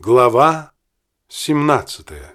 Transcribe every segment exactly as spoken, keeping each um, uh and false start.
Глава семнадцатая.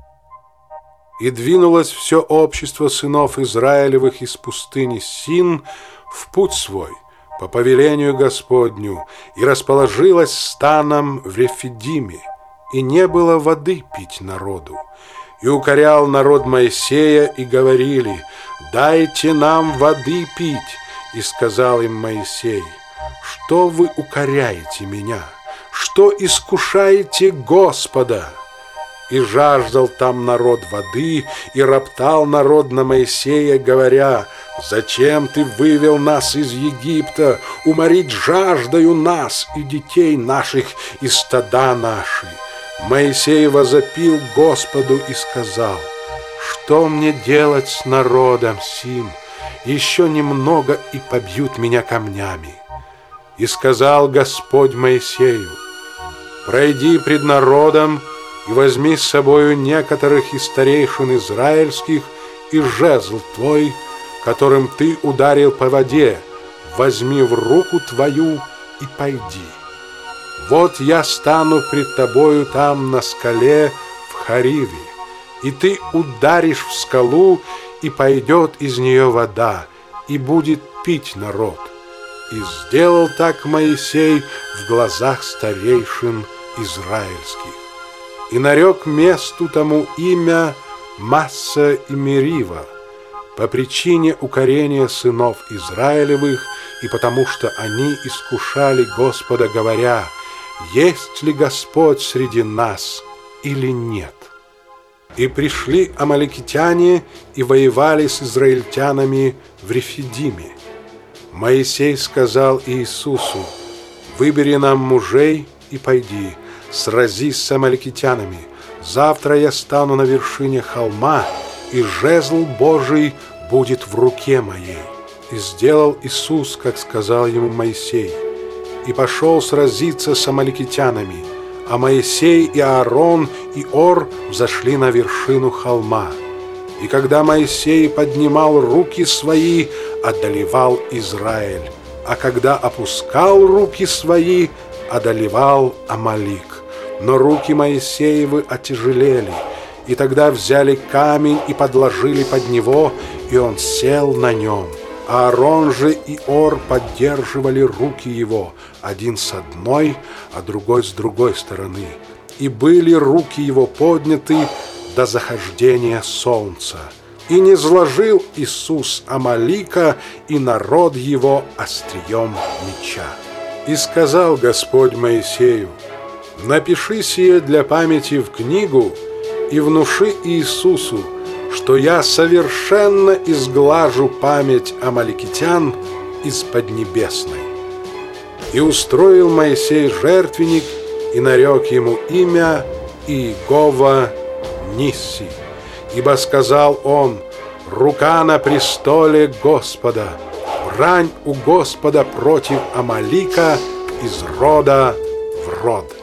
И двинулось все общество сынов Израилевых из пустыни Син в путь свой по повелению Господню, и расположилось станом в Рефидиме, и не было воды пить народу. И укорял народ Моисея, и говорили: «Дайте нам воды пить». И сказал им Моисей: «Что вы укоряете меня? Что искушаете Господа?» И жаждал там народ воды, и роптал народ на Моисея, говоря: «Зачем ты вывел нас из Египта, уморить жаждою нас и детей наших и стада наши?» Моисей возопил Господу и сказал: «Что мне делать с народом сим? Еще немного, и побьют меня камнями». И сказал Господь Моисею: «Пройди пред народом и возьми с собою некоторых из старейшин израильских, и жезл твой, которым ты ударил по воде, возьми в руку твою и пойди. Вот я стану пред тобою там на скале в Хариве, и ты ударишь в скалу, и пойдет из нее вода, и будет пить народ». И сделал так Моисей в глазах старейшин израильских. И нарек месту тому имя Масса и Мерива, по причине укорения сынов Израилевых, и потому что они искушали Господа, говоря: «Есть ли Господь среди нас или нет?» И пришли амаликитяне и воевали с израильтянами в Рефидиме. Моисей сказал Иисусу: «Выбери нам мужей и пойди, сразись с амаликитянами. Завтра я стану на вершине холма, и жезл Божий будет в руке моей». И сделал Иисус, как сказал ему Моисей, и пошел сразиться с амаликитянами. А Моисей и Аарон и Ор взошли на вершину холма. И когда Моисей поднимал руки свои, одолевал Израиль, а когда опускал руки свои, одолевал Амалик. Но руки Моисеевы отяжелели, и тогда взяли камень и подложили под него, и он сел на нем. Аарон же и Ор поддерживали руки его, один с одной, а другой с другой стороны. И были руки его подняты до захождения солнца. И не зложил Иисус Амалика и народ его острием меча. И сказал Господь Моисею: «Напиши сие для памяти в книгу, и внуши Иисусу, что я совершенно изглажу память амаликитян из Поднебесной». И устроил Моисей жертвенник, и нарек ему имя Иегова Нисси, ибо сказал он: «Рука на престоле Господа, брань у Господа против Амалика из рода в род».